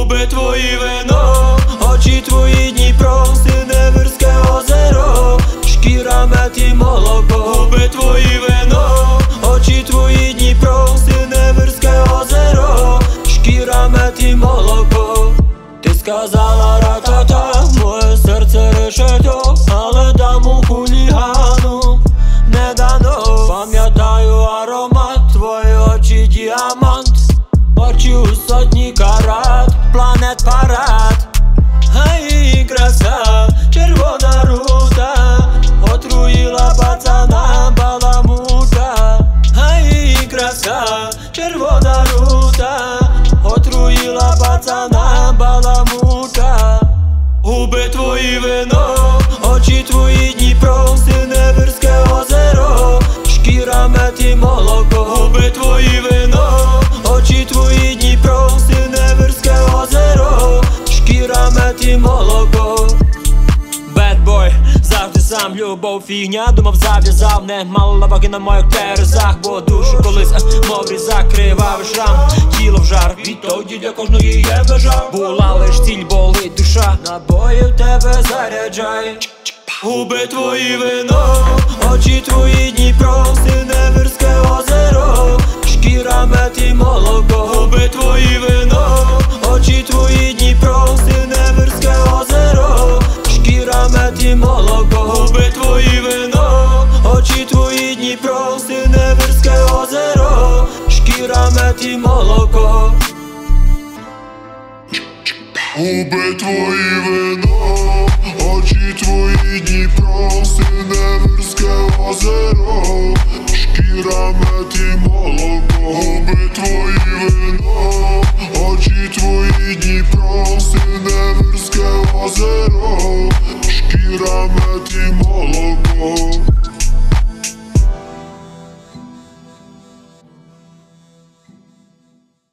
Губи твої вино, очі твої Дніпро, Синевирське озеро, шкіра мед і молоко. Губи твої вино, очі твої Дніпро, Синевирське озеро, шкіра мед і молоко. Ти сказала ра-та-та, моє серце решето, але даму хулігану не дано. Пам'ятаю аромат, твої очі діамант, очі у сотні карат, планет парад. А її краса, червона рута, отруїла пацана баламута. А її краса, червона рута, отруїла пацана баламута. Губи твої вино, очі твої Дніпро, Синевирське озеро, шкіра мед і молоко. Губи твої вино, очі твої Дніпро, Синевирське озеро, шкіра мед і молоко. Бедбой, завжди сам, любов фігня, думав зав'язав, не мало ваги на моїх терезах, бо душу колись мов різак, кривавий шрам, тіло в жар, відтоді для кожної є межа. Була лиш ціль, болить душа, набої в тебе заряджай. Губи твої вино, очі твої Дніпро, Синевирське озеро, шкіра мед і молоко. Губи твої вино, очі твої Дніпро, Синевирське озеро, шкіра мед і молоко. Губи твої вино, очі твої Дніпро, Синевирське озеро, шкіра мед і молоко. Губи твої вино, очі твої Дніпро, Синевирське